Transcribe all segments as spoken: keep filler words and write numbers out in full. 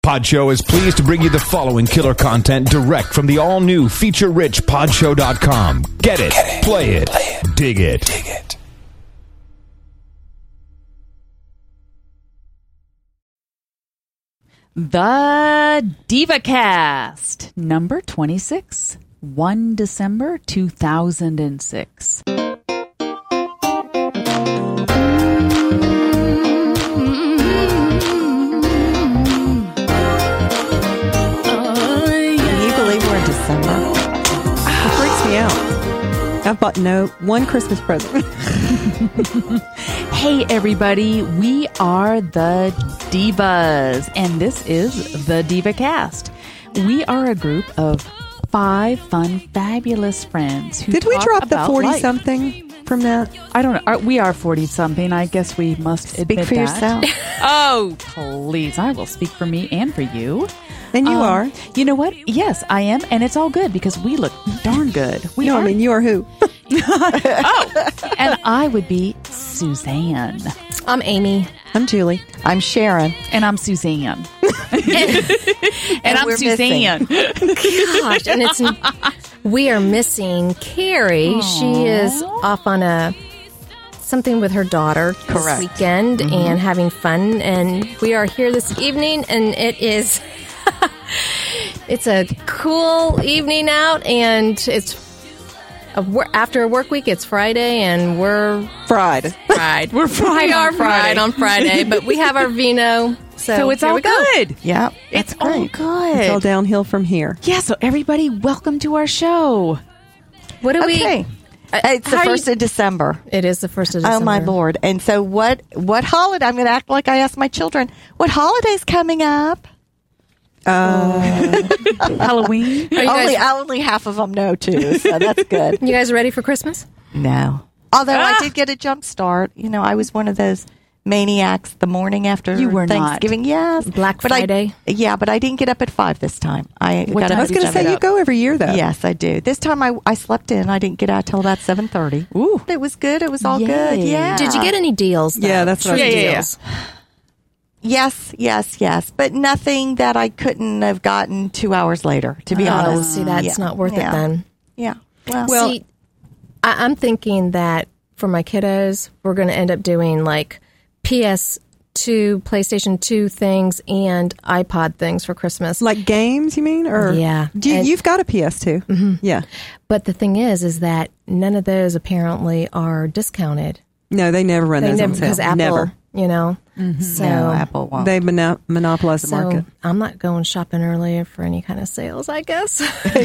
Pod Show is pleased to bring you the following killer content direct from the all-new feature-rich pod show dot com. Get it, Get it play, it, play it, dig it. Dig it. The DivaCast, number twenty-six, the first of December two thousand six. I've bought no one Christmas present. Hey, everybody. We are the Divas, and this is the DivaCast. We are a group of five fun, fabulous friends who Did we talk drop the about forty-something from that? I don't know. Are, we are forty-something. I guess we must Speak admit for that. yourself. Oh, please. I will speak for me and for you. And you Um, are. You know what? Yes, I am. And it's all good because we look darn good. We no, are. I mean, you are who? Oh, and I would be Suzanne. I'm Amy. I'm Julie. I'm Sharon. And I'm Suzanne. and, and I'm we're Suzanne. Gosh, and it's we are missing Carrie. Aww. She is off on a something with her daughter Correct. this weekend mm-hmm. and having fun. And we are here this evening, and it is it's a cool evening out, and it's a wor- after a work week. It's Friday, and we're Fried. fried. We're fried We on are fried Friday. on Friday, but we have our vino, so, So it's here all we go. good. Yeah, It's that's all great. good. It's all downhill from here. Yeah, so everybody, welcome to our show. What do Okay. we? It's the how do first you- of December. It is the first of December. Oh, my Lord. And so what What holiday? I'm going to act like I asked my children, what holiday's coming up? Uh, Halloween. Are you Only, guys, only half of them know, too, so that's good. you guys ready for Christmas? No. Although Ah! I did get a jump start. You know, I was one of those maniacs the morning after You were not. Thanksgiving. Yes. Black But I- Friday? yeah, but I didn't get up at five this time. I What got time up I was did going you to say, get you up? go every year, though. Yes, I do. This time I, I slept in. I didn't get out till about seven thirty. Ooh. It was good. It was all Yay. good. Yeah. Did you get any deals? Though? Yeah, that's what True I was- Yeah, yeah, deals. Yes, yes, yes. But nothing that I couldn't have gotten two hours later, to be Oh, honest. see, that's Yeah. not worth Yeah. it then. Yeah. Well, Well- see, I, I'm thinking that for my kiddos, we're going to end up doing like P S two, PlayStation two things and iPod things for Christmas. Like games, you mean? Or Yeah. Do you, And- you've got a P S two. Mm-hmm. Yeah. But the thing is, is that none of those apparently are discounted. No, they never run They those never, on sale. because Apple, Never. you know. So, no, Apple won't. They mono- monopolize the so market. I'm not going shopping early for any kind of sales, I guess.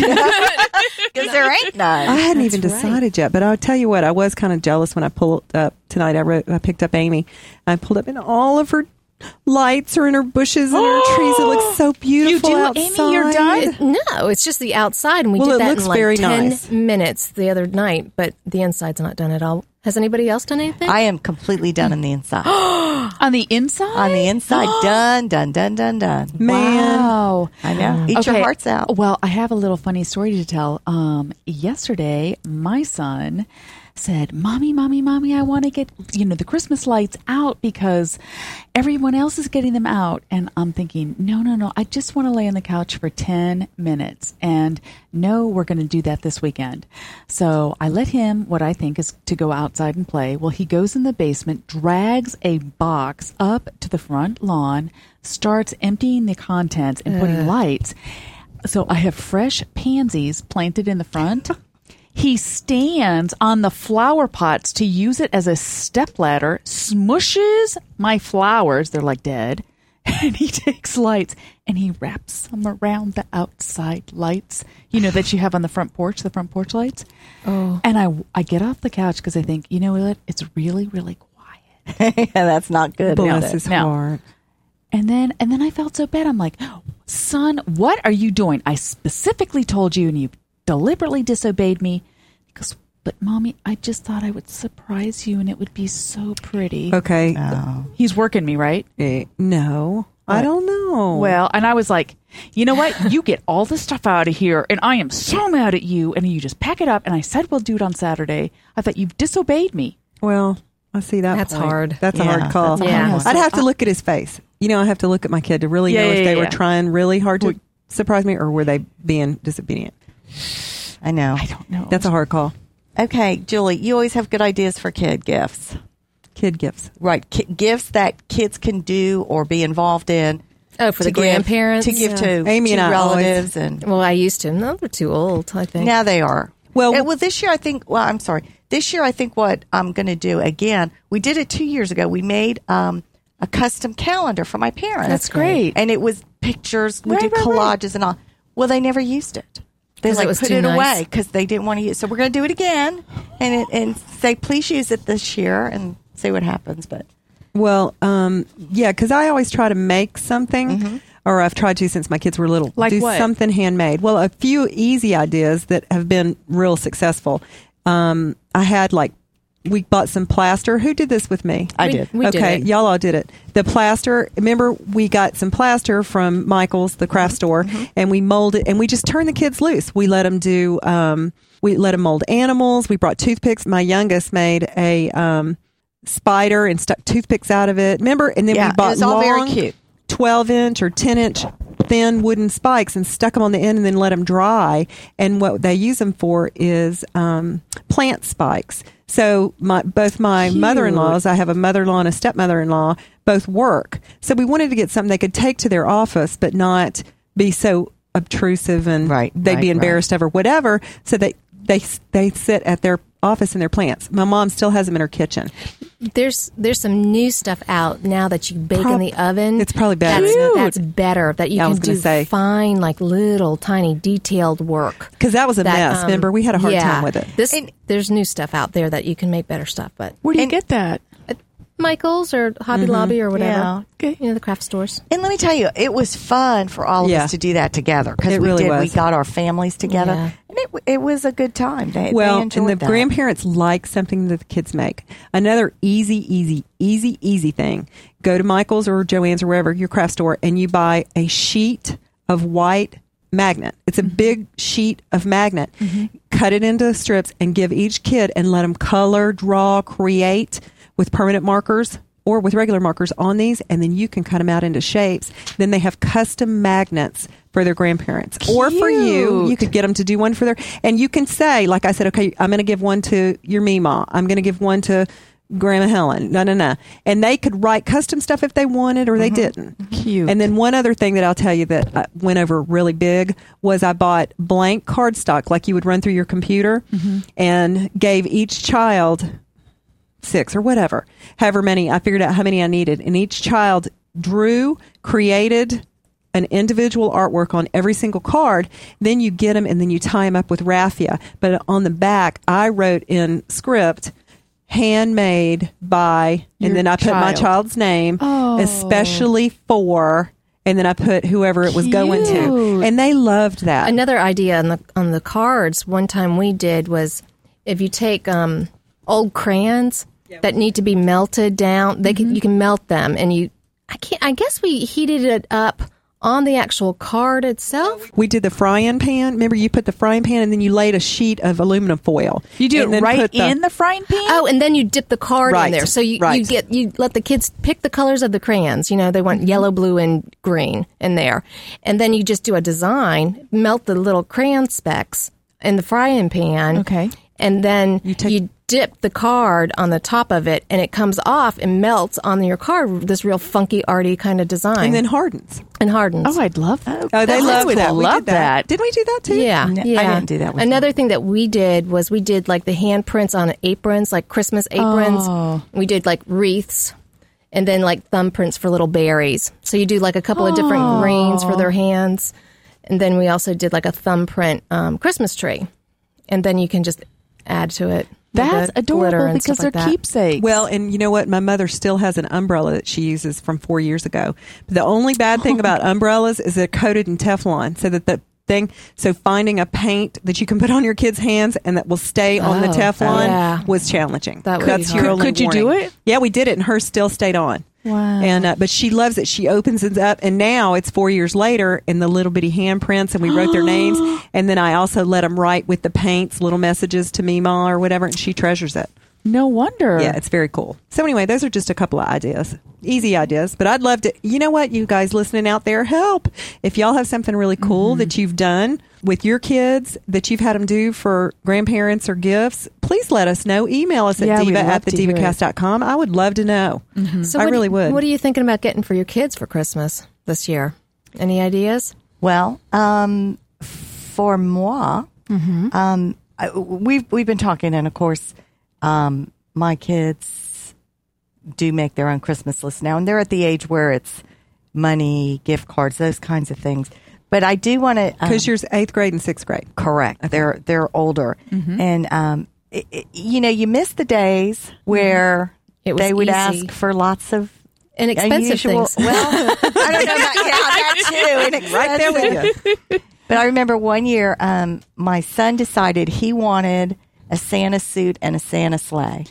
Because there ain't none. I hadn't even That's right. decided yet, but I'll tell you what, I was kind of jealous when I pulled up tonight. I wrote, I picked up Amy. I pulled up in all of her lights are in her bushes and her trees. It looks so beautiful You do, outside. Amy? You're done? No, it's just the outside, and we Well, did it that looks in like very ten nice. minutes the other night. But the inside's not done at all. Has anybody else done anything? I am completely done on the inside. On the inside? On the inside, done, done, done, done, done. Man. Wow. I know. Eat your Okay. hearts out. Well, I have a little funny story to tell. Um, yesterday, my son said, Mommy, Mommy, Mommy, I want to get, you know, the Christmas lights out because everyone else is getting them out. And I'm thinking, no, no, no, I just want to lay on the couch for ten minutes. And no, we're going to do that this weekend. So I let him, what I think is to go outside and play. Well, he goes in the basement, drags a box up to the front lawn, starts emptying the contents and putting lights. So I have fresh pansies planted in the front. He stands on the flower pots to use it as a stepladder, smushes my flowers, they're like dead, and he takes lights and he wraps them around the outside lights, you know, that you have on the front porch, the front porch lights. Oh. And I, I get off the couch because I think, you know what, it's really, really quiet. Yeah, that's not good. Bless is it? his Now- heart. And then and then I felt so bad. I'm like, son, what are you doing? I specifically told you and you deliberately disobeyed me. He goes, but Mommy, I just thought I would surprise you and it would be so pretty. Okay. Oh. He's working me, right? Eh, no, I don't know. Well, and I was like, you know what? You get all the stuff out of here and I am so mad at you. And you just pack it up. And I said, we'll do it on Saturday. I thought you've disobeyed me. well, I see that. That's point. hard. That's a Yeah, hard call. that's a hard I'd one. have to look at his face. you know, I have to look at my kid to really Yeah, know if yeah, they yeah. were trying really hard to surprise me or were they being disobedient. I know. I don't know. That's a hard call. Okay, Julie, you always have good ideas for kid gifts. Kid gifts. Right. Ki- gifts that kids can do or be involved in. Oh, for to the give- grandparents? To give Yeah. to, Amy to and I relatives. and Well, I used to. No, they're too old, I think. Now they are. Well- Uh, well, this year I think. Well, I'm sorry. This year I think what I'm going to do again. We did it two years ago. We made um, a custom calendar for my parents. That's great. And it was pictures. We Right, did right, right. collages and all. Well, they never used it. They 'Cause it like was put too it nice. away because they didn't want to use. So we're going to do it again and it, and say please use it this year and see what happens. But Well, um, yeah, because I always try to make something, Mm-hmm. or I've tried to since my kids were little. Like do what? something handmade. Well, a few easy ideas that have been real successful. Um, I had like, we bought some plaster. Who did this with me? I We- did. We did okay, it. y'all all did it. The plaster. Remember, we got some plaster from Michael's, the craft store, and we molded, and we just turned the kids loose. We let them do. Um, we let them mold animals. We brought toothpicks. My youngest made a um, spider and stuck toothpicks out of it. Remember, and then Yeah, we it bought was all very long, cute. twelve inch or ten inch thin wooden spikes and stuck them on the end and then let them dry. And what they use them for is um, plant spikes. So my both my Cute. mother-in-laws, I have a mother-in-law and a stepmother-in-law, both work. So we wanted to get something they could take to their office, but not be so obtrusive and Right, they'd be right, embarrassed of or whatever. So they they they sit at their office in their plants. My mom still has them in her kitchen. There's there's some new stuff out now that you bake Prob- in the oven. It's probably better. That's, Cute. that's better. That you Yeah, I can was gonna do say. fine, like little tiny detailed work. Because that was a That, mess. um, Remember, we had a hard yeah. time with it. This And- there's new stuff out there that you can make better stuff, but Where do you And- get that? Michael's or Hobby Lobby or whatever. Yeah. Okay. You know, the craft stores. And let me tell you, it was fun for all of Yeah. us to do that together because It we really did. We was. got our families together, Yeah. and it it was a good time. They, Well, they and enjoyed the that. grandparents like something that the kids make. Another easy, easy, easy, easy thing. Go to Michael's or Joann's or wherever, your craft store, and you buy a sheet of white magnet. It's a Mm-hmm. big sheet of magnet. Cut it into strips and give each kid and let them color, draw, create with permanent markers or with regular markers on these, and then you can cut them out into shapes. Then they have custom magnets for their grandparents or for you. Cute. You could get them to do one for their, and you can say, like I said, okay, I'm going to give one to your Meemaw. I'm going to give one to Grandma Helen. No, no, no. And they could write custom stuff if they wanted or they didn't. Cute. And then one other thing that I'll tell you that uh, went over really big was I bought blank cardstock like you would run through your computer and gave each child six or whatever, however many. I figured out how many I needed. And each child drew, created an individual artwork on every single card. Then you get them and then you tie them up with raffia. But on the back, I wrote in script, handmade by, Your and then I put my child. child's name, Oh. especially for, and then I put whoever it was going to. Cute. And they loved that. Another idea on the on the cards one time we did was if you take um, old crayons that need to be melted down, they can, you can melt them, and you I can't. I guess we heated it up on the actual card itself. We did the frying pan. Remember, you put the frying pan and then you laid a sheet of aluminum foil. You do And it then right put the- in the frying pan? Oh, and then you dip the card Right, in there. So you, right. you get you let the kids pick the colors of the crayons. You know, they want yellow, blue, and green in there. And then you just do a design, melt the little crayon specks in the frying pan. Okay. And then You you, take- dip the card on the top of it, and it comes off and melts on your card. This real funky, arty kind of design, and then hardens. and hardens. Oh, I'd love that. Oh, they I love would that. We love did that. Didn't we do that too? Yeah, No, I yeah. didn't do that with Another thing that we did was we did like the handprints on aprons, like Christmas aprons. Oh. We did like wreaths, and then like thumbprints for little berries. So you do like a couple of different greens for their hands, and then we also did like a thumbprint um, Christmas tree, and then you can just add to it. That's the glitter adorable and because stuff they're like that. keepsakes. Well, and you know what? My mother still has an umbrella that she uses from four years ago. But the only bad thing about umbrellas is they're coated in Teflon, so that the thing. So finding a paint that you can put on your kids' hands and that will stay on the Oh, Teflon yeah. was challenging. That would That's be your hard. only Could you do warning. it? Yeah, we did it, and hers still stayed on. Wow. And uh, but she loves it. She opens it up, and now it's four years later, and the little bitty handprints, and we wrote their names, and then I also let them write with the paints little messages to Meemaw or whatever, and she treasures it. No wonder. Yeah, it's very cool. So anyway, those are just a couple of ideas. Easy ideas. But I'd love to, you know what, you guys listening out there, help. If y'all have something really cool mm-hmm. that you've done with your kids that you've had them do for grandparents or gifts, please let us know. Email us at yeah, diva at the diva cast dot com. I would love to know. Mm-hmm. So I what really do, would. What are you thinking about getting for your kids for Christmas this year? Any ideas? Well, um, for moi, mm-hmm. um, I, we've we've been talking, and of course, um, my kids do make their own Christmas list now, and they're at the age where it's money, gift cards, those kinds of things. But I do want to because um, you're eighth grade and sixth grade. Correct. Okay. They're they're older, mm-hmm. and um, it, it, you know, you miss the days where it was they would easy. ask for lots of inexpensive unusual, things. Well, I don't know about yeah, that too. Inexpensive. Right there with you. But I remember one year, um, my son decided he wanted a Santa suit and a Santa sleigh.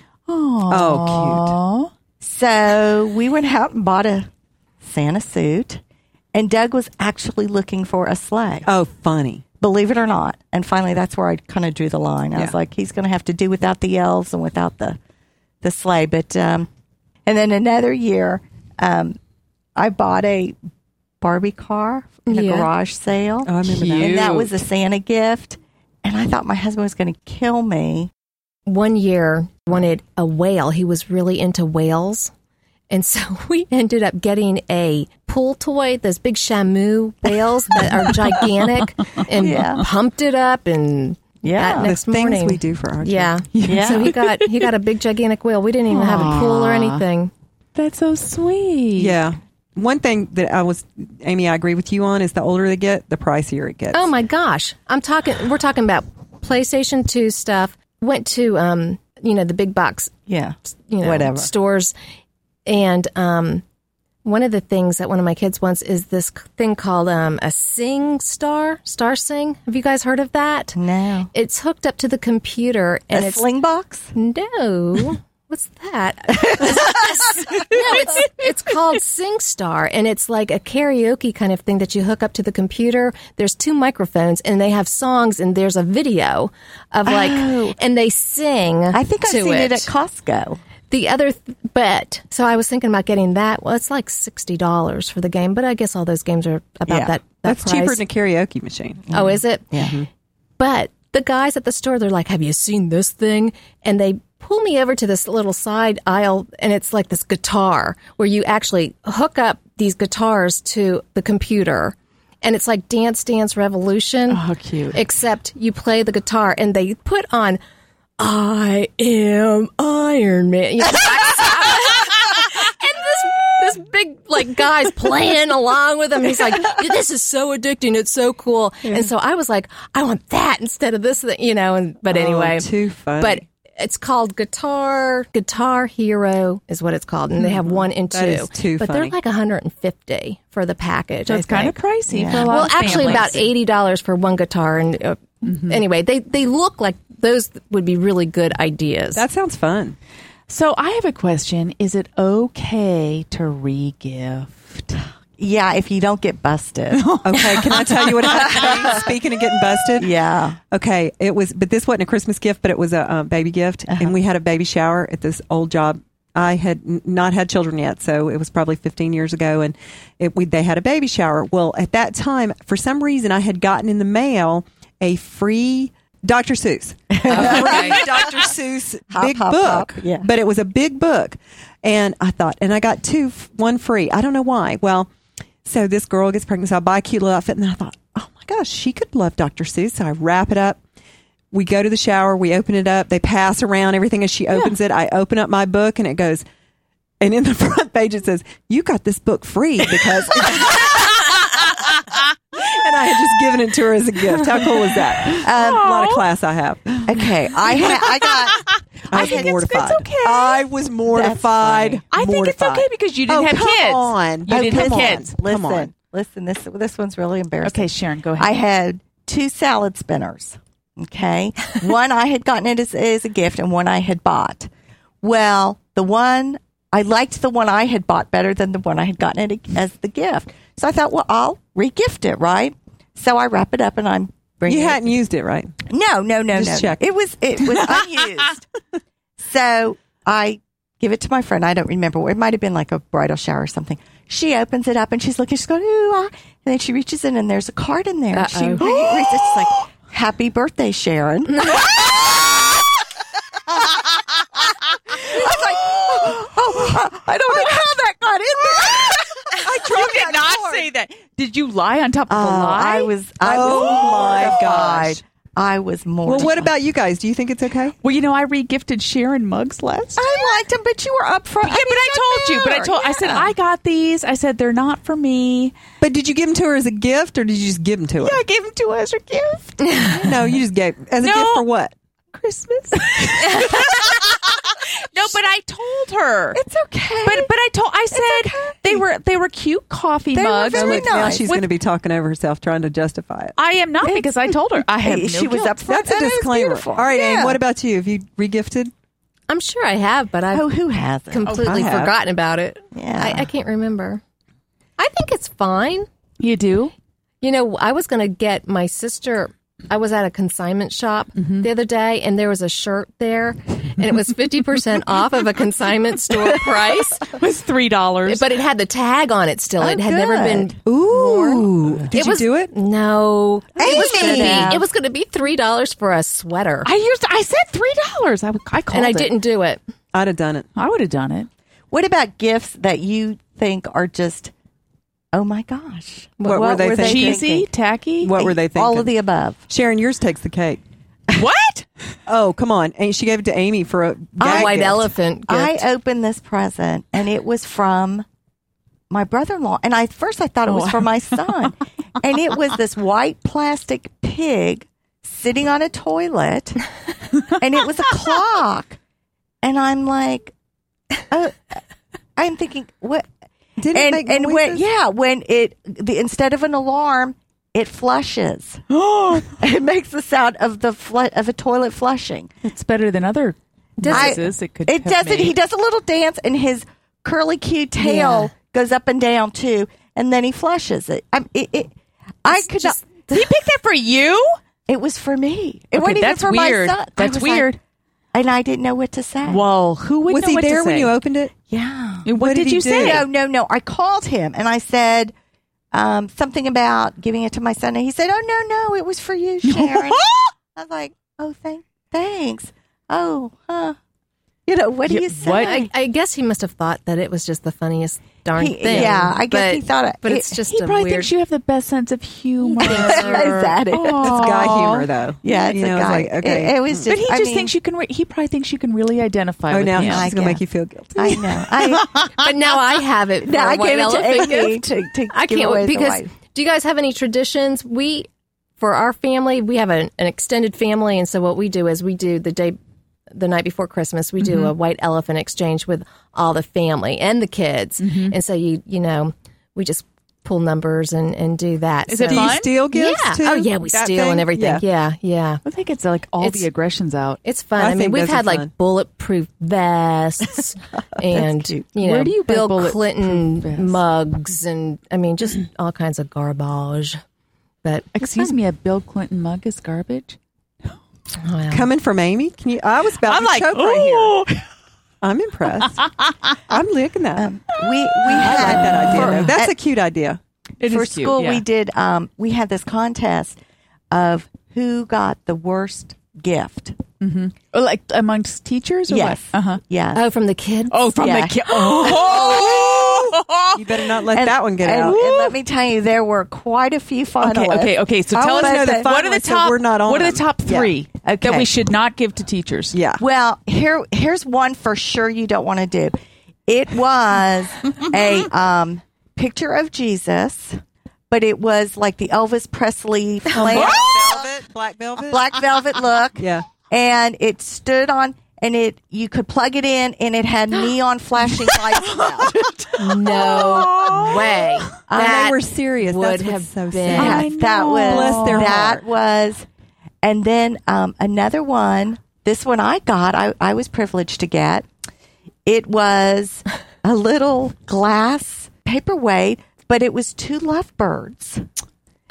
Oh, cute. So we went out and bought a Santa suit, and Doug was actually looking for a sleigh. Oh, funny. Believe it or not. And finally, that's where I kind of drew the line. I Yeah. was like, he's going to have to do without the elves and without the the sleigh. But um, and then another year, um, I bought a Barbie car in a Yeah. garage sale. Oh, I remember that. And that was a Santa gift. And I thought my husband was going to kill me. One year wanted a whale. He was really into whales. And so we ended up getting a pool toy, those big Shamu whales that are gigantic, and Yeah. pumped it up and Yeah. that The next things morning. we do for our Yeah. kids. Yeah. So he got he got a big gigantic whale. We didn't even have a pool or anything. That's so sweet. Yeah. One thing that I was, Amy, I agree with you on is the older they get, the pricier it gets. Oh my gosh. I'm talking we're talking about PlayStation two stuff. Went to um, you know, the big box Yeah. you know, Whatever. stores. And um, one of the things that one of my kids wants is this thing called um, a Sing Star, Star Sing. Have you guys heard of that? No. It's hooked up to the computer. And a it's sling box? No. What's that? no, it's it's called SingStar, and it's like a karaoke kind of thing that you hook up to the computer. There's two microphones, and they have songs, and there's a video of like, Oh. and they sing. I think I've to seen it. it at Costco. The other, th- but so I was thinking about getting that. Well, it's like sixty dollars for the game, but I guess all those games are about Yeah. that. that That's price. cheaper than a karaoke machine. Oh, is it? Yeah. But the guys at the store, they're like, have you seen this thing? And they pull me over to this little side aisle, and it's like this guitar where you actually hook up these guitars to the computer. And it's like Dance Dance Revolution. Oh, cute. Except you play the guitar, and they put on I Am Iron Man. You know, Black Sabbath. And this this big like guy's playing along with him. He's like, this is so addicting. It's so cool. Yeah. And so I was like, I want that instead of this thing, you know. And but anyway, Oh, too funny. But it's called Guitar Guitar Hero is what it's called, and they have one and two. That is too but funny. they're like one hundred fifty for the package. So I it's kind of think. pricey Yeah. for a lot Well, of actually, families. about eighty dollars for one guitar. And uh, anyway, they they look like those would be really good ideas. That sounds fun. So I have a question. Is it okay to re-gift? Yeah, if you don't get busted. Okay, can I tell you what happened? Speaking of getting busted, Yeah. Okay, it was, but this wasn't a Christmas gift, but it was a uh, baby gift, Uh-huh. and we had a baby shower at this old job. I had n- not had children yet, so it was probably fifteen years ago, and it, we, they had a baby shower. Well, at that time, for some reason, I had gotten in the mail a free Doctor Seuss, a free Doctor Seuss Hop, big hop, book, hop, yeah. but it was a big book, and I thought, and I got two, f- one free. I don't know why. Well, so this girl gets pregnant, so I buy a cute little outfit, and then I thought, oh my gosh, she could love Doctor Seuss. So I wrap it up. We go to the shower. We open it up. They pass around everything as she opens it. I open up my book, and it goes, and in the front page it says, "You got this book free because." And I had just given it to her as a gift. How cool is that? Um, a lot of class I have. Okay. I ha- I got. I was think it's- mortified. it's okay. I was mortified. funny. I think it's Mortified. okay because you didn't Oh, have come kids. on. You Oh, didn't have come on. kids. Listen, Come on. listen. This this one's really embarrassing. Okay, Sharon, go ahead. I had two salad spinners. Okay, one I had gotten it as, as a gift, and one I had bought. Well, the one I liked the one I had bought better than the one I had gotten it as the gift. So I thought, well, I'll re-gift it, right? So I wrap it up, and I'm bringing. You it. hadn't used it, right? No, no, no, Just no. check. It was it was unused. So I give it to my friend. I don't remember. It might have been like a bridal shower or something. She opens it up and she's looking. She's going, ooh, ah. And then she reaches in and there's a card in there. She reads it. She's like, happy birthday, Sharon. I was like, oh, oh, I don't know how that got in there. I tried You did not cord. say that. Did you lie on top of Oh, the lie? I was. I Oh, was my mortified. gosh. I was mortified. Well, what about you guys? Do you think it's okay? Well, you know, I re-gifted Sharon mugs last time. I liked them, but you were up front. Yeah, but I told you. But I told. I said I got these. I said they're not for me. But did you give them to her as a gift, or did you just give them to her? Yeah, I gave them to her as a gift. No, you just gave as a No. gift for what? Christmas. No, but I told her. It's okay. But but I told. I said okay. they were they were cute coffee They were mugs. very with- Now nice. she's with- going to be talking over herself, trying to justify it. I am not because I told her I have. No she was guilt. up front. That's a and it was disclaimer. beautiful. All right, Yeah. Anne, what about you? Have you regifted? I'm sure I have, but I've Oh, who hasn't? completely I have. forgotten about it. Yeah. I, I can't remember. I think it's fine. You do? You know, I was going to get my sister. I was at a consignment shop the other day, and there was a shirt there, and it was fifty percent off of a consignment store price, It was three dollars. but it had the tag on it still. Oh, it had never been. good. Ooh, did It you was- do it? No, it was going to Amy! be. It was going to be three dollars for a sweater, I used. I said three dollars. I I called and I it. didn't do it. I'd have done it. I would have done it. What about gifts that you think are just, oh my gosh? What were they thinking? Cheesy, thinking? tacky. What were they thinking? All of the above. Sharon, yours takes the cake. What? Oh, come on. And she gave it to Amy for a A gag white gift. elephant gift. I opened this present and it was from my brother-in-law. And I first I thought it was for my son. And it was this white plastic pig sitting on a toilet. And it was a clock. And I'm like, oh, I'm thinking, what? Didn't it and make and when noises? yeah, when it the, instead of an alarm, it flushes. It makes the sound of the fl- of a toilet flushing. It's better than other I- noises. It could. It have does it. made. He does a little dance, and his curly cute tail Yeah. goes up and down too, and then he flushes it. I'm, it, it I could just- not. He picked that for you. It was for me. It Okay, wasn't even that's for weird. my son. I That's was like- weird. and I didn't know what to say. Well, who would Was know he what there to when say? you opened it? Yeah. What, What did, did he you do? say? No, no, no. I called him and I said um, something about giving it to my son, and he said, "Oh no, no, it was for you, Sharon." I was like, "Oh, thank, thanks." Oh, huh. You know, what do Yeah, you say? what? I, I guess he must have thought that it was just the funniest darn He- thing. yeah, I guess he but- thought it- But it- it's just He a probably weird. thinks you have the best sense of humor. Is that it? It's guy humor, though. Yeah, it's you know, a it's guy. like, okay. It, it was just. But he I just mean, thinks you can. Re- he probably thinks you can really identify Oh, with now him. she's I going to guess. make you feel guilty. I know. I, but now I have it. For now I a white gave it to elephant Amy gift. to, to I give can't away wait as a because. wife. Do you guys have any traditions? We, for our family, we have an, an extended family, and so what we do is we do the day, the night before Christmas, we do Mm-hmm. a white elephant exchange with all the family and the kids, Mm-hmm. and so you you know we just pull numbers and, and do that. Is so, it Do you fun? steal gifts Yeah. too? Oh yeah, we That steal thing? and everything. Yeah. Yeah, yeah. I think it's like all It's- the aggressions out. It's fun. I I, mean, think we've those are had like fun. bulletproof vests and cute. you know Where do you buy Bill bulletproof Clinton vests? mugs and I mean just all kinds of garbage. But Excuse me, a Bill Clinton mug is garbage. well, Coming from Amy? Can you? I was about I'm to like, choke right here. I'm impressed. I'm liking that. Um, we we I had like that idea. for- though. That's at- a cute idea. It for is cute, school. yeah. We did. Um, we had this contest of who got the worst gift. Or like amongst teachers. Or Yes. Uh huh. Yes. oh, from the kids. Oh, from Yeah. the kid. Oh. You better not let And- that one get and, out. and let me tell you, there were quite a few finalists. Okay, okay, okay. So I tell us wanna know the what are the finalists so top. we're not on what are the them. top Yeah. three Okay. that we should not give to teachers? Yeah. Well, here here's one for sure you don't want to do. It was a um, picture of Jesus, but it was like the Elvis Presley flame, Velvet, black velvet. black velvet look. Yeah. And it stood on, and it you could plug it in, and it had neon flashing lights out. No way. And That they were serious. would That's have what's so been- sad. I Yes, that know. was Bless their that heart. was, and then um, another one. This one I got. I, I was privileged to get. It was a little glass paperweight, but it was two lovebirds.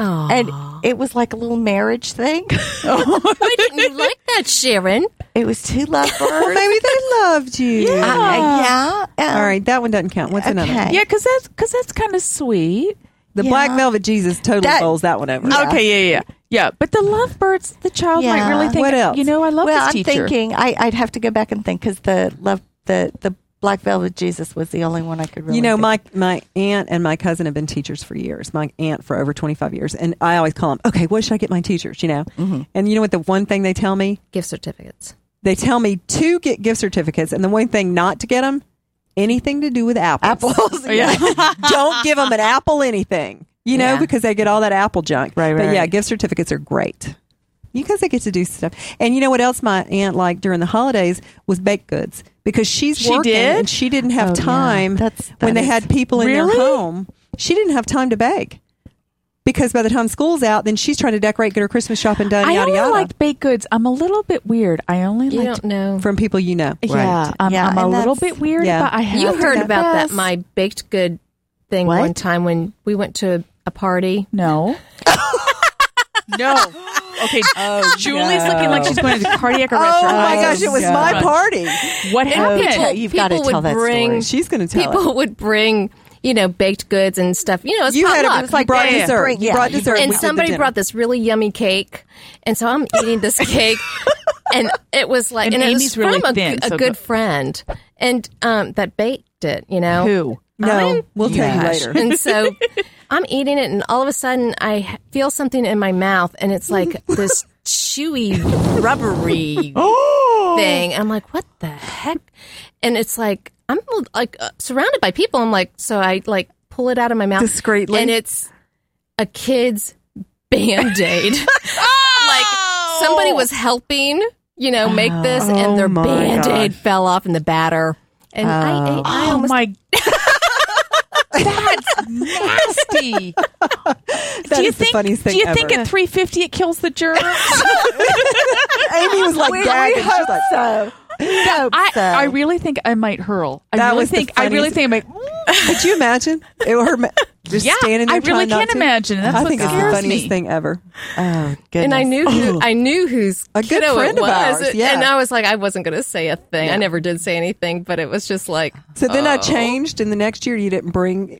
Aw. And it was like a little marriage thing. Why didn't you like that, Sharon? It was two lovebirds. Well, maybe they loved you. Uh, yeah. um, All right, that one doesn't count. What's another? Okay. one? Yeah, because that's because that's kind of sweet. The Yeah. Black Velvet Jesus totally That- bowls that one over. Yeah. Okay, yeah, yeah, yeah. But the lovebirds, the child might Yeah. really think. What else? You know, I love well, this I'm teacher. thinking I, I'd have to go back and think because the love the the Black Velvet Jesus was the only one I could really. You know, think. my my aunt and my cousin have been teachers for years. My aunt for over twenty-five years, and I always call them, okay, what should I get my teachers? You know, Mm-hmm. and you know what? The one thing they tell me, Gift certificates. they tell me to get gift certificates, and the one thing not to get them, anything to do with apples. apples. yeah. Don't give them an apple anything. You know, Yeah. because they get all that apple junk. Right, But right. yeah, gift certificates are great. Because they get to do stuff. And you know what else my aunt liked during the holidays was baked goods. Because she's She working did? and she didn't have Oh, yeah. time That's- when that they is- had people in Really? their home. She didn't have time to bake. Because by the time school's out, then she's trying to decorate, get her Christmas shopping done, I yada only yada. liked baked goods. I'm a little bit weird. I only You liked. don't know. From people you know. Yeah, I'm, Yeah, I'm a and little that's- bit weird, Yeah. but I have You to heard about that confess- my baked good thing What? one time when we went to a party. No. no. Okay. Oh, Julie's no. looking like she's going to cardiac Oh arrest. my gosh, it was God. my party. What happened? People, You've gotta people tell would that bring, story. She's going to tell People it. would bring, you know, baked goods and stuff. You know, it's You had potluck. it was like brought yeah, yeah. dessert. Bring- You yeah, brought you dessert. and We did the somebody dinner. brought this really yummy cake, and so I'm eating this cake, and it was like, And and, it Amy's was really from a, thin, a so good go- friend, and um, that baked it. You know, Who? No, I'm- we'll tell you Gosh. later. and so I'm eating it, and all of a sudden I h- feel something in my mouth, and it's like this chewy, rubbery thing. I'm like, what the heck? And it's like I'm like uh, surrounded by people. I'm like, so I like pull it out of my mouth Discreetly. and it's a kid's Band-Aid. Like somebody was helping, you know, make this, and their Oh my Band-Aid gosh. fell off in the batter. And I ate. I Oh almost my. That's nasty. That do you is the think? funniest thing do you ever. think at three fifty it kills the germs? Amy was like We, gagging. we She was hope like, so. We hope I, so. I really think I might hurl. I That really was the think. I really funniest- think I might. Could you imagine? It were her just Yeah, standing there I really trying not can't to? imagine. That's I what think it's the scares funniest me. thing ever. Oh, goodness. And I knew who I knew whose A good kiddo friend it of was, ours, yeah. and I was like, I wasn't going to say a thing. I never did say anything, but it was just like, So then I oh. changed, and the next year you didn't bring.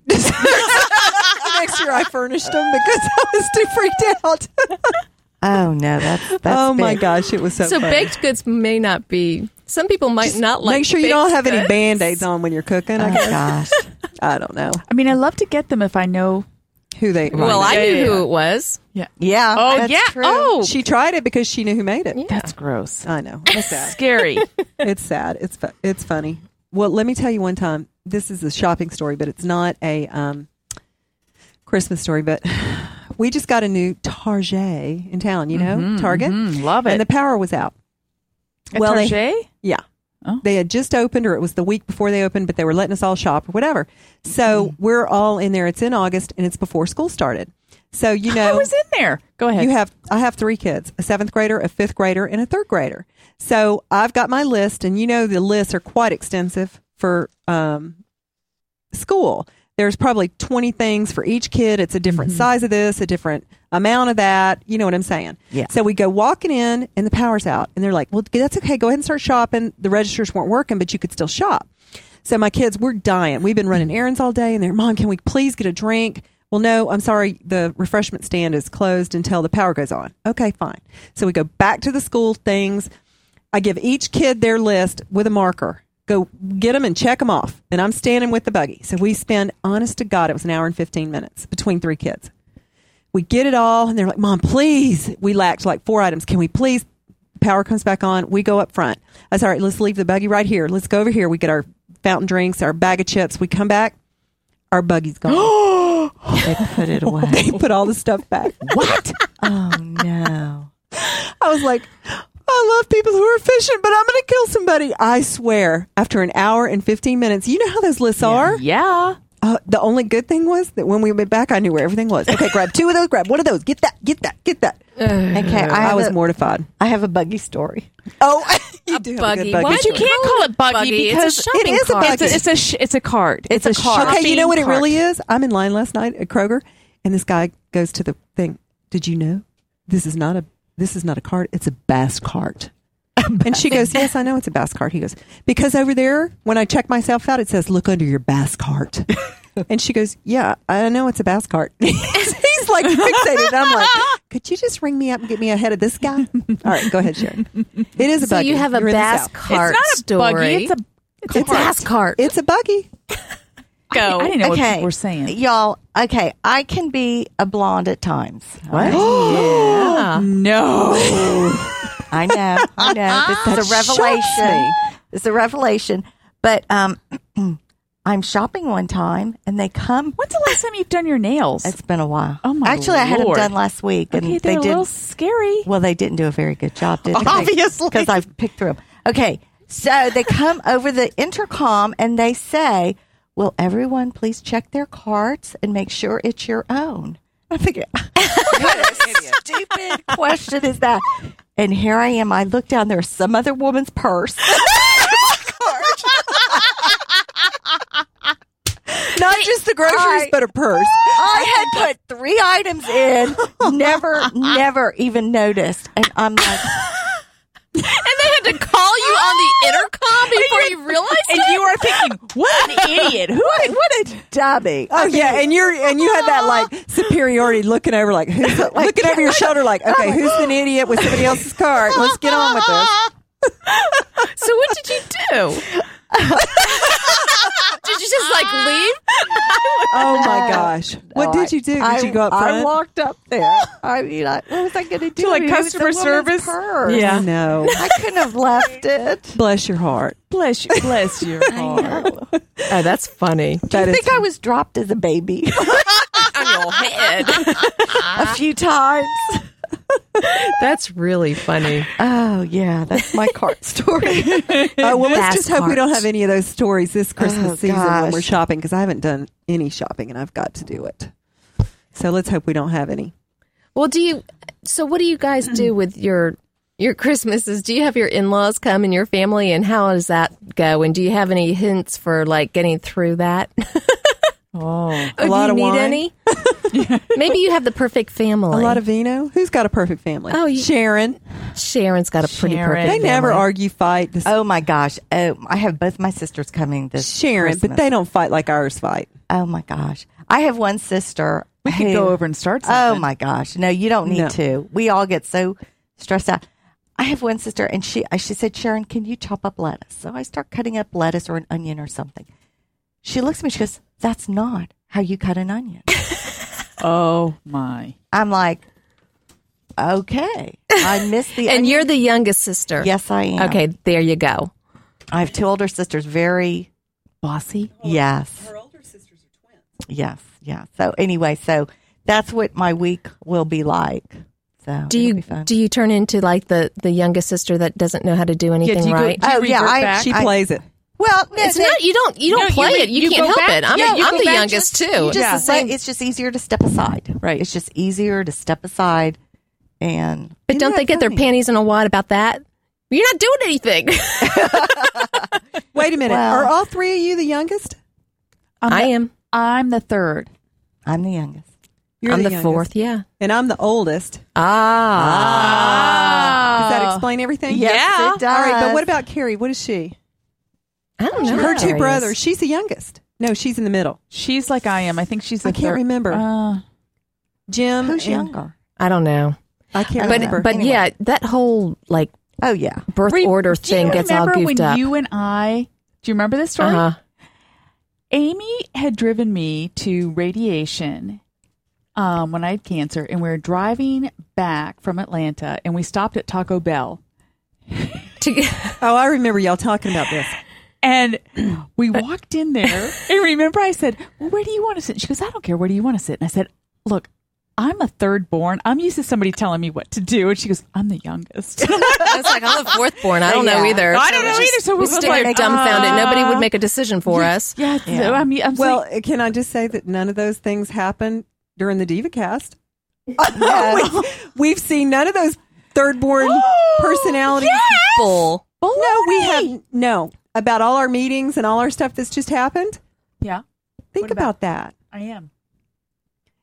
The next year I furnished them because I was too freaked out. Oh no, that's that's. oh my big. gosh, it was so. So funny. baked goods may not be. Some people might not like. Make sure you baked don't have any goods. band-aids on when you're cooking. I Oh guess. gosh. I don't know I mean, I love to get them if I know. who they. Well, I Yeah, knew yeah, who yeah. it was. Yeah. Yeah. Oh that's yeah. True. Oh, She tried it because she knew who made it. Yeah. that's gross. I know. It's sad. Scary. It's sad. It's fu- it's funny. Well, let me tell you one time. This is a shopping story, but it's not a um, Christmas story. But we just got a new Target in town. You know, Target, Mm, love and it. the power was out. At well, they- Target? Yeah. Oh. They had just opened, or it was the week before they opened, but they were letting us all shop or whatever. So we're all in there. It's in August, and it's before school started. So you know, I was in there. Go ahead. you have I have three kids, a seventh grader, a fifth grader, and a third grader. So I've got my list, and you know the lists are quite extensive for um, school. There's probably twenty things for each kid. It's a different size of this, a different amount of that. You know what I'm saying? Yeah. So we go walking in, and the power's out, and they're like, "Well, that's okay. Go ahead and start shopping." The registers weren't working, but you could still shop. So my kids, we're dying. We've been running errands all day, and they're, "Mom, can we please get a drink?" Well, no, I'm sorry. The refreshment stand is closed until the power goes on. Okay, fine. So we go back to the school things. I give each kid their list with a marker. Go get them and check them off. And I'm standing with the buggy. So we spend, honest to God, it was an hour and fifteen minutes between three kids. We get it all, and they're like, "Mom, please." We lacked like four items. Can we please? Power comes back on. We go up front. I said, "All right, let's leave the buggy right here. Let's go over here." We get our fountain drinks, our bag of chips. We come back. Our buggy's gone. They put it away. They put all the stuff back. What? Oh no. I was like, I love people who are efficient, but I'm going to kill somebody. I swear, after an hour and fifteen minutes, you know how those lists are? Yeah. Uh, the only good thing was that when we went back, I knew where everything was. Okay, grab two of those, grab one of those, get that, get that, get that. Okay, I, I have was a, mortified. I have a buggy story. Oh, you do have a buggy. good buggy. Why But you do can't call it buggy, buggy? because It's a shopping it is a cart. buggy. It's a, it's a sh- it's a cart. It's a cart. Okay, you know what it shopping really cart. is? I'm in line last night at Kroger, and this guy goes to the thing. Did you know this is not a this is not a cart? It's a bass cart. And she goes, yes, I know it's a bass cart. He goes, because over there, when I check myself out, it says, look under your bass cart. And she goes, yeah, I know it's a bass cart. He's like fixated. And I'm like, could you just ring me up and get me ahead of this guy? All right, go ahead, Sharon. It is a So buggy. you have a You're in the bass South. cart It's not a story. buggy. It's a It's a bass cart. It's a buggy. go. I didn't know what Okay. people were saying. Y'all, okay, I can be a blonde at times. What? Yeah. No. I know, I know. This is a That shocks revelation. me. It's a revelation. But um, I'm shopping one time, and they come. When's the last time you've done your nails? It's been a while. Oh, my Actually, I had them Lord. done last week, and okay, they they're a did. little scary. Well, they didn't do a very good job, did they? Obviously. Because I've picked through them. Okay, so they come over the intercom and they say, will everyone please check their carts and make sure it's your own? I'm thinking, what a stupid question is that? And here I am. I look down, there's some other woman's purse. Not just the groceries, I- but a purse. I had put three items in, never, never even noticed. And I'm like, And they had to call you on the intercom before you realized And it? you were thinking, what an idiot. Who? what a dummy. Oh yeah, and you're and you had that like superiority looking over like who's looking over your shoulder like okay, who's an idiot with somebody else's cart? Let's get on with this. So what did you do? Did you just like leave? Oh my gosh, what No, did you do? Did I, you go up front? I walked up there. I mean, I, what was I going to do? To, like, It was customer a woman's service? purse. Yeah. No, I couldn't have left it. bless your heart. Bless you. Bless your heart. Oh, that's funny. That I is think I was dropped as a baby On your head. a few times. That's really funny. Oh yeah, that's my cart story. Oh, well, let's Bass just hope we don't carts. have any of those stories this Christmas Oh, season when gosh. we're shopping because I haven't done any shopping and I've got to do it. So let's hope we don't have any. Well, do you? So, what do you guys do with your your Christmases? Do you have your in laws come in your family, and how does that go? And do you have any hints for like getting through that? Oh. Or lot do of you need wine. any? Maybe you have the perfect family. A lot of vino. Who's got a perfect family? Oh, you- Sharon. Sharon's got a pretty Sharon. perfect. They family. never argue, fight. This Oh my gosh, oh, I have both my sisters coming this Sharon, Christmas. but they don't fight like ours fight. Oh my gosh, I have one sister. We could who- go over and start something. Oh my gosh, no, you don't need No. to. We all get so stressed out. I have one sister, and she uh, she said, Sharon, can you chop up lettuce? So I start cutting up lettuce or an onion or something. She looks at me. She goes, "That's not how you cut an onion." Oh, my. I'm like, okay, I missed the. And onion. you're the youngest sister. Yes, I am. Okay, there you go. I have two older sisters. Very Bossy? yes. Her older sisters are twins. Yes, yeah. So anyway, so that's what my week will be like. So Do it'll you be fun. do you turn into like the the youngest sister that doesn't know how to do anything do you go- right? do you Oh, yeah, revert I- back? She I- plays it. well, no, It's no, not you don't you don't No, you play re- it. You, you can't go help back- it. I'm, yeah, you I'm go the back youngest just- too. just Yeah. the same. It's just easier to step aside. Right. It's just easier to step aside, and But don't Isn't they that get their funny? panties in a wad about that? You're not doing anything. Wait a minute. Well- Are all three of you the youngest? I'm I the, am. I'm the third. I'm the youngest. You're I'm the, youngest. fourth. Yeah. And I'm the oldest. Ah. Does that explain everything? Yes, Yeah. it does. All right, but what about Carrie? What is she? I don't know. Her what two Carrie brothers. is. She's the youngest. No, she's in the middle. She's like I am. I think she's the I can't third. remember. Uh, Jim. Who's and- younger? I don't know. I can't But remember. but Anyway. yeah, that whole like Oh yeah. birth re- order do you thing gets all remember goofed when up. you and I, do you remember this story? Uh-huh. Amy had driven me to radiation um, when I had cancer, and we were driving back from Atlanta, and we stopped at Taco Bell. To- oh, I remember y'all talking about this. And we walked in there, and remember I said, well, where do you want to sit? She goes, I don't care. Where do you want to sit? And I said, look, I'm a third born. I'm used to somebody telling me what to do. And she goes, I'm the youngest. I was like, I'm the fourth born. I don't know Yeah. either. I So don't we know just- either, so we we was stood like, there dumbfounded. uh, Nobody would make a decision for us. yeah, Yeah. So, I mean, I'm Well, saying, can I just say that none of those things happened during the DivaCast? Yes. we've, we've seen none of those third-born personalities. Bull. No, we have no about all our meetings and all our stuff that's just happened. yeah, Think What about- about that. I am.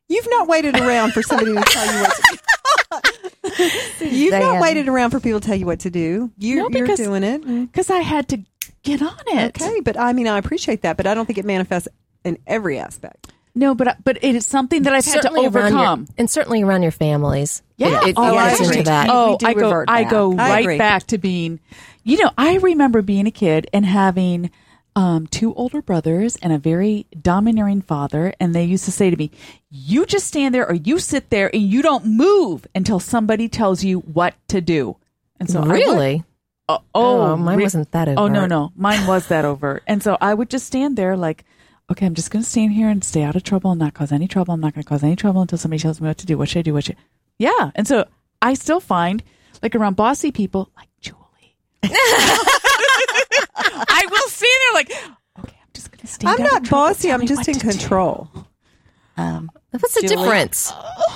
You've not waited around for somebody to tell you what to do. You've not Diane. waited around for people to tell you what to do. You're, No, you're because- doing it. Because I had to get on it. Okay, but I mean, I appreciate that, but I don't think it manifests in every aspect. No, but but it is something that I've had to Certainly around your- overcome. and certainly around your families. Yeah. it, it Oh, I gets agree. into that. Oh, We do I go, revert I back. go I right agree. back to being, you know, I remember being a kid and having um, two older brothers and a very domineering father. And they used to say to me, you just stand there or you sit there and you don't move until somebody tells you what to do. And so I would- Really? oh, Oh, mine re- wasn't that Oh, no, overt. no. Mine was that overt. And so I would just stand there like, okay, I'm just going to stand here and stay out of trouble and not cause any trouble. I'm not going to cause any trouble until somebody tells me what to do. What should I do? What should Yeah. And so I still find, like around bossy people, like Julie, I will stand there like, okay, I'm just going to stand I'm out of not trouble. bossy. Tell I'm me just what in to do. control. Um, What's the Julie? difference?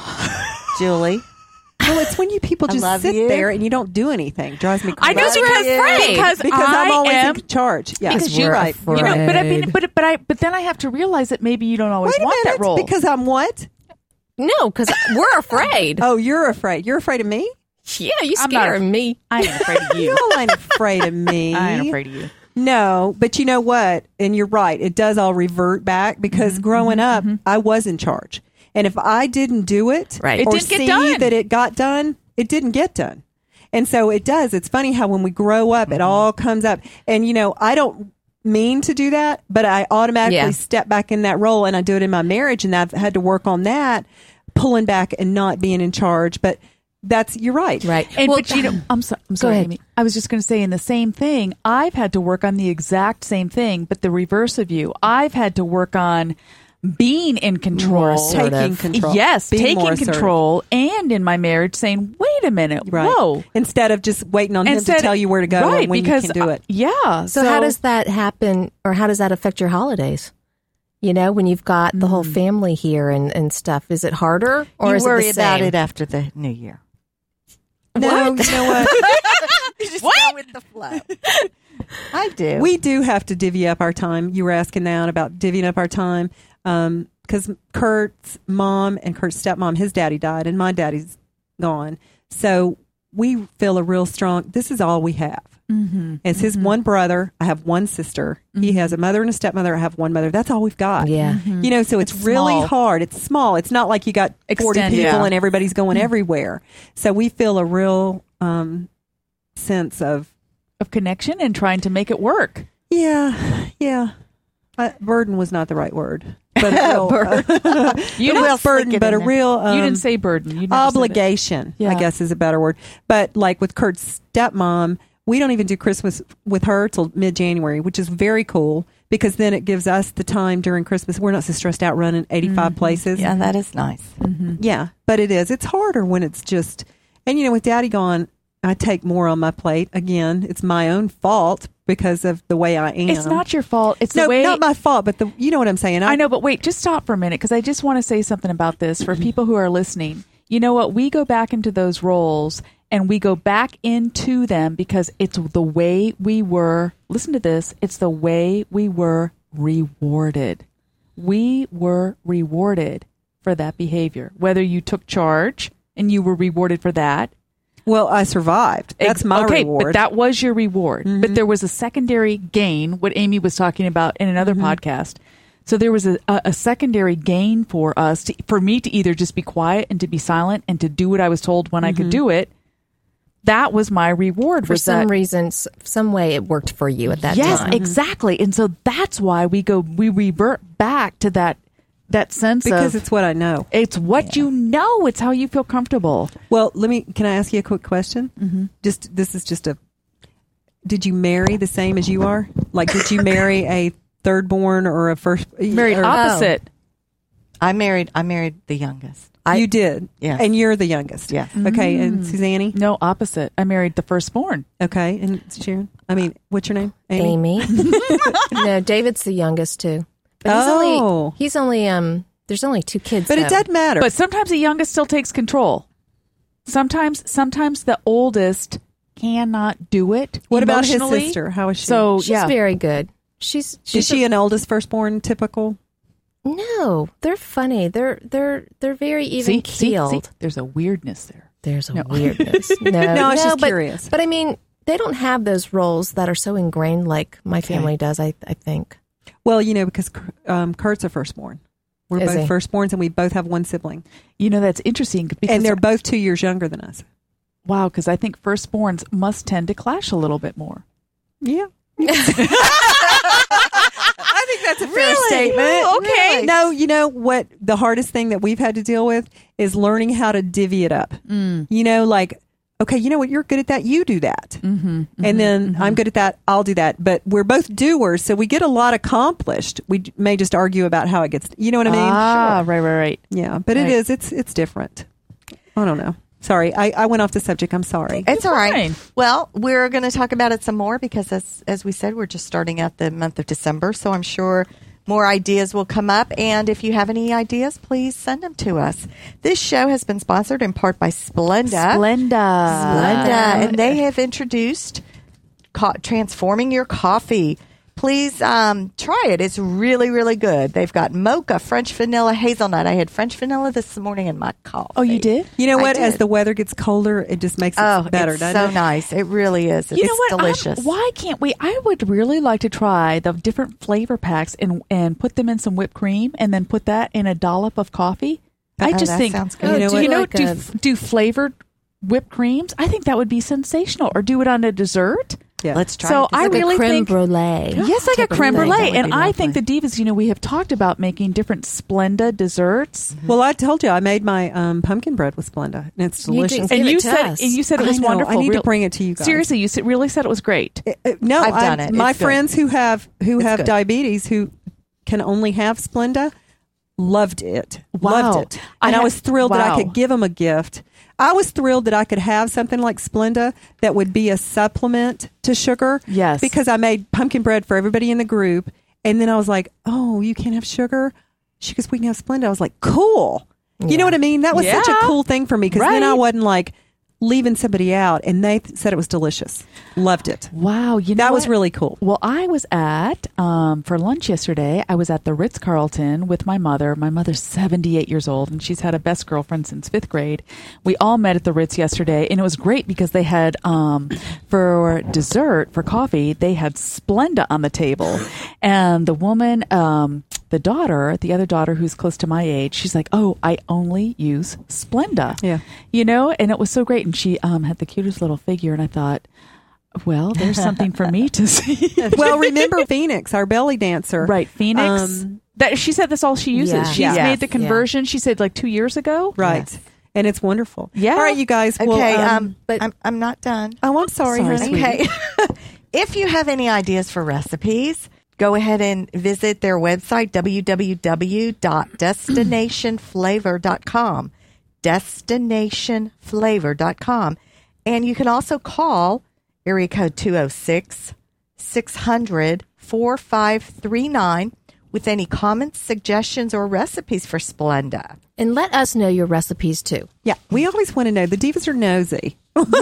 Julie, Well, it's when you people I just love sit you. there and you don't do anything. Drives me I crazy. know Because because, you're afraid. because, because I I'm always am, in charge. Yeah, Because you're we're right. afraid. you know, but I mean, Right. but but I but then I have to realize that maybe you don't always Wait a want minute, that role. because I'm what? No, because we're afraid. Oh, you're afraid. You're afraid of me? Yeah, you I'm not scare af- me. I ain't afraid of you. You ain't afraid of me. I ain't afraid of you. No, but you know what? And you're right. It does all revert back because growing up, I was in charge. And if I didn't do it, Right. It or didn't get see done. that it got done, it didn't get done. And so it does. It's funny how when we grow up, it all comes up. And, you know, I don't mean to do that, but I automatically Yeah. step back in that role. And I do it in my marriage. And I've had to work on that, pulling back and not being in charge. But that's, you're right. Right. And Well, but you know, I'm, so, I'm sorry, ahead. Amy. I was just going to say in the same thing. I've had to work on the exact same thing, but the reverse of you. I've had to work on being in More control, assertive. Taking control. yes, Being more taking assertive. control, and in my marriage, saying, "Wait a minute, Right. whoa." Instead of just waiting on him Instead- to tell you where to go right, and when because, you can do uh, it. yeah. So, how does that happen, or how does that affect your holidays? You know, when you've got the whole family here and, and stuff, is it harder, or you is worry it the about same? it after the new year. No, you know what? You just What? go with the flow. I do. We do have to divvy up our time. You were asking now about divvying up our time. Um, because Kurt's mom and Kurt's stepmom, his daddy died and my daddy's gone. So we feel a real strong, this is all we have. Mm-hmm. It's his one brother. I have one sister. He has a mother and a stepmother. I have one mother. That's all we've got. Yeah. You know, so it's, It's really small. hard. It's small. It's not like you got forty Extended. people Yeah. and everybody's going everywhere. So we feel a real um, sense of, of connection and trying to make it work? yeah, yeah. Uh, burden was not the right word. But a real, uh, You not didn't, burden, stick it but a in there. real um, you didn't say burden. You never said it. obligation, Yeah. I guess is a better word. But like with Kurt's stepmom, we don't even do Christmas with her till mid-January, which is very cool because then it gives us the time during Christmas. We're not so stressed out running eighty-five places. yeah, that is nice. Yeah, but it is. It's harder when it's just, and you know, with Daddy gone, I take more on my plate. Again, it's my own fault because of the way I am. It's not your fault. It's no, the way. not my fault, but the you know what I'm saying. I know, but wait, just stop for a minute because I just want to say something about this for people who are listening. You know what? We go back into those roles and we go back into them because it's the way we were. Listen to this. It's the way we were rewarded. We were rewarded for that behavior. Whether you took charge and you were rewarded for that. Well, I survived. That's Ex- my okay, reward. but that was your reward. Mm-hmm. But there was a secondary gain, what Amy was talking about in another Mm-hmm. podcast. So there was a, a, a secondary gain for us, to, for me to either just be quiet and to be silent and to do what I was told when Mm-hmm. I could do it. That was my reward. For was some that, reason, s- some way it worked for you at that yes, time. exactly. And so that's why we go, we revert back to that that sense because of it's what I know. it's what you know. It's how you feel comfortable. Well, let me. Can I ask you a quick question? Mm-hmm. Just this is just a. Did you marry the same as you are? Like, did you marry a third born or a first? Married or, opposite. I married. I married the youngest. I- you did, Yes. and you're the youngest. Yes. Okay, Mm. and Suzanne. No, opposite. I married the firstborn. Okay, and Sharon. I mean, what's your name? Amy. No, David's the youngest too. But he's Oh. only he's only um there's only two kids. But though. it doesn't matter. But sometimes the youngest still takes control. Sometimes, sometimes the oldest cannot do it. what about his emotionally. sister? How is she? So she's yeah, very good. She's she's is she an oldest firstborn typical? No, they're funny. They're they're they're very even keeled. There's a weirdness there. There's a No. weirdness. No, No, I was just but, curious. But I mean, they don't have those roles that are so ingrained like my family does. I I think. Well, you know, because um, Kurt's a firstborn. We're Is both he? firstborns, and we both have one sibling, You know, that's interesting because and they're both two years younger than us. wow, because I think firstborns must tend to clash a little bit more. Yeah. I think that's a fair Really? statement. Oh, okay. No, you know what? The hardest thing that we've had to deal with is learning how to divvy it up. Mm. You know, like, okay, you know what? You're good at that. You do that. Mm-hmm, And then I'm good at that. I'll do that. But we're both doers, so we get a lot accomplished. We d- may just argue about how it gets. You know what I mean? Ah, right, right, right. Yeah, but it Right. is. It's it's different. I don't know. Sorry, I, I went off the subject. I'm sorry. It's all right. fine. Well, we're going to talk about it some more because, as as we said, we're just starting out the month of December. So I'm sure more ideas will come up. And if you have any ideas, please send them to us. This show has been sponsored in part by Splenda. Splenda. Splenda. And they have introduced co- Transforming Your Coffee. Please um, try it. It's really, really good. They've got mocha, French vanilla, hazelnut. I had French vanilla this morning in my coffee. Oh, you did? You know I what? As did. the weather gets colder, it just makes it Oh, better, it's doesn't so it? nice. It really is. It's You know what? I'm- delicious. why can't we? I would really like to try the different flavor packs and and put them in some whipped cream and then put that in a dollop of coffee. I Oh, just that think, sounds good. Oh, you know, do do, you know, like do, a- do flavored whipped creams. I think that would be sensational. Or do it on a dessert. Yeah. Let's try So it. I Like really a creme think brulee. yes, like a type of creme thing. brulee. That would And be I lovely. think the divas, you know, we have talked about making different Splenda desserts. Well, I told you I made my um, pumpkin bread with Splenda, and it's You delicious. didn't And Give you it to said us. and you said it I was know. wonderful. I need Real- to bring it to you guys. Seriously, you said, really said it was great. Uh, uh, no, I've I- done it. My It's good. friends who have who It's have good. diabetes who can only have Splenda loved it. Wow. Loved it. I And I, ha- was thrilled that I wow. could give them a gift. I was thrilled that I could have something like Splenda that would be a supplement to sugar. Yes. Because I made pumpkin bread for everybody in the group. And then I was like, oh, you can't have sugar? She goes, we can have Splenda. I was like, cool. You know what I mean? That was such a Yeah. cool thing for me because then I Right. wasn't like leaving somebody out. And they th- said it was delicious. Loved it. Wow, you know That was what? really cool. Well, I was at um, for lunch yesterday. I was at the Ritz Carlton with my mother. My mother's seventy-eight years old, and she's had a best girlfriend since fifth grade. We all met at the Ritz yesterday, and it was great because they had um, for dessert for coffee they had Splenda on the table, and the woman. Um, the daughter, the other daughter who's close to my age, she's like, oh, I only use Splenda. Yeah. You know, and it was so great. And she um, had the cutest little figure. And I thought, well, there's something for me to see. Well, remember Phoenix, our belly dancer. Right. Phoenix. Um, that she said that's all she uses. Yeah. She's Yes. made the conversion. She said like two years ago. Right. Yes. And it's wonderful. Yeah. All right, you guys. Well, Okay, um, um, but- I'm, I'm not done. oh, I'm sorry, Sorry, honey. sweetie. Okay. If you have any ideas for recipes, go ahead and visit their website, w w w dot destination flavor dot com. destination flavor dot com. And you can also call area code two oh six, six hundred, four five three nine with any comments, suggestions, or recipes for Splenda. And let us know your recipes too. Yeah, we always want to know. The divas are nosy. we we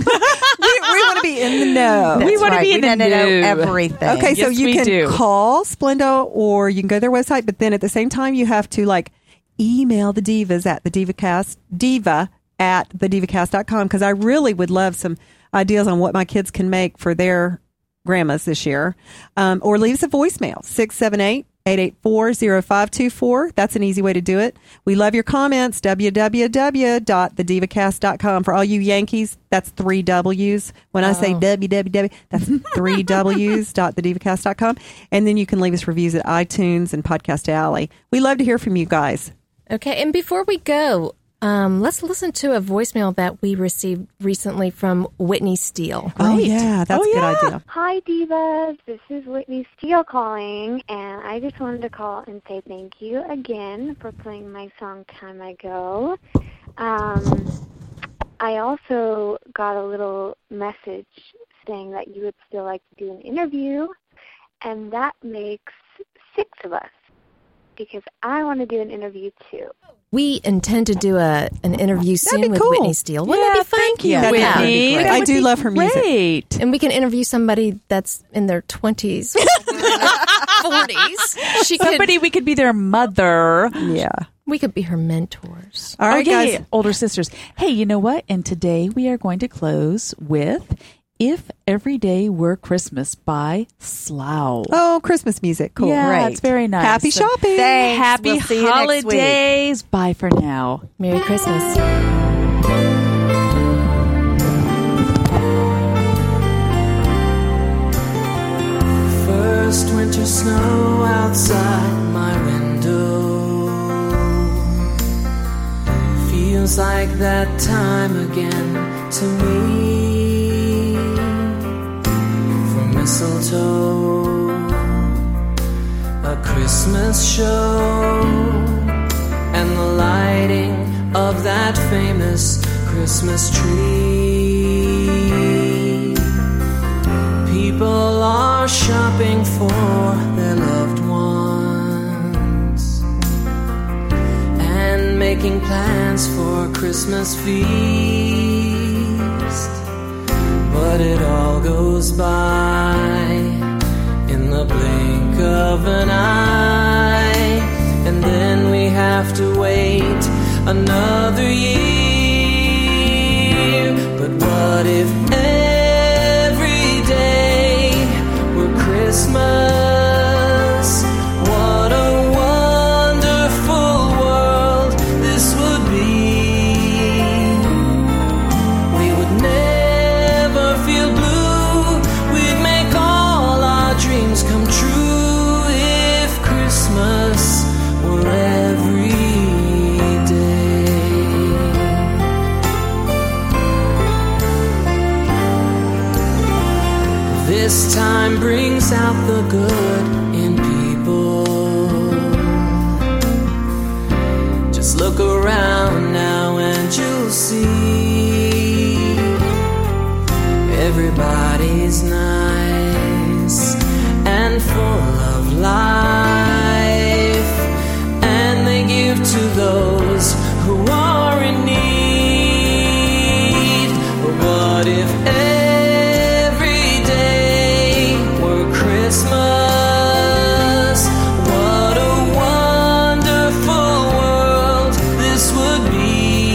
want to be in the know. We That's wanna right. be in we the wanna know know. everything. Okay, so Yes, you we can do. call Splenda or you can go to their website, but then at the same time you have to like email the divas at the DivaCast, diva at the divacast dot com because I really would love some ideas on what my kids can make for their grandmas this year. Um, or leave us a voicemail, six seven eight, eight eight four, zero five two four. That's an easy way to do it. We love your comments, w w w dot the divacast dot com. For all you Yankees, that's three W's. When I say w w w, that's three W's dot the divacast dot com. And then you can leave us reviews at iTunes and Podcast Alley. We love to hear from you guys. Okay, and before we go, um, let's listen to a voicemail that we received recently from Whitney Steele. Oh, yeah, that's Oh, a good yeah. idea. Hi, Divas. This is Whitney Steele calling, and I just wanted to call and say thank you again for playing my song Time Ago. Um, I also got a little message saying that you would still like to do an interview, and that makes six of us because I want to do an interview too. We intend to do a an interview soon be with cool. Whitney Steele. Wouldn't Yeah, that be fun? thank you, Yeah, That'd be that would Whitney. be great. That I would do be love her music. great. And we can interview somebody that's in their twenties, forties. She Somebody could, we could be their mother. Yeah. we could be her mentors. All right, Oh, yeah, guys. yeah, older sisters. Hey, you know what? And today we are going to close with "If Every Day Were Christmas" by Slough. Oh, Christmas music. Cool. Yeah, Great. it's very nice. Happy So shopping. Thanks. Happy We'll see you next week. holidays. Bye for now. Merry Christmas. First winter snow outside my window feels like that time again to me. From mistletoe, a Christmas show, and the lighting of that famous Christmas tree. People are shopping for their loved ones and making plans for a Christmas feast. But it all goes by in the blink of an eye, and then we have to wait another year. But what if every day were Christmas? What a wonderful world this would be. We would never feel blue. We'd make all our dreams come true if Christmas were every day. This time brings out the good in people. Just look around now and you'll see everybody's nice and full of life, and they give to those who are in need. But what if every day were Christmas? What a wonderful world this would be.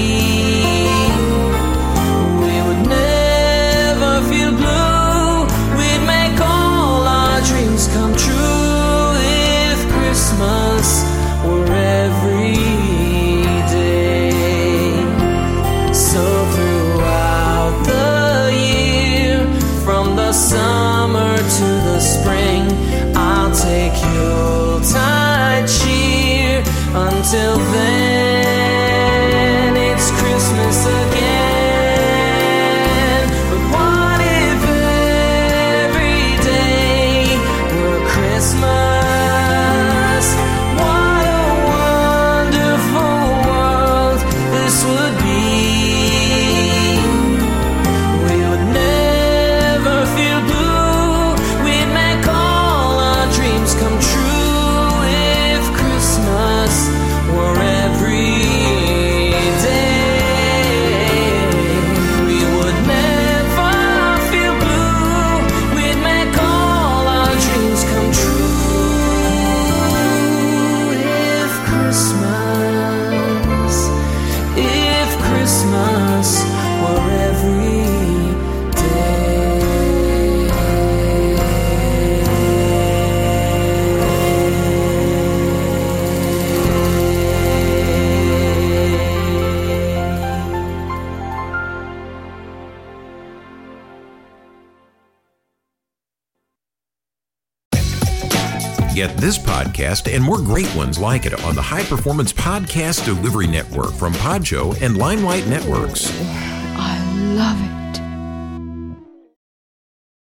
We would never feel blue. We'd make all our dreams come true if Christmas were every day. So throughout the year, from the summer to the spring, I'll take Yuletide cheer. Until then, it's Christmas again. But what if every day were Christmas? What a wonderful world this would be. We would never feel blue. We'd make all our dreams come true if Christmas were every day. We would never feel blue. We'd make all our dreams come true if Christmas, if Christmas were every Get this podcast and more great ones like it on the High Performance Podcast Delivery Network from Podjo and Limelight Networks.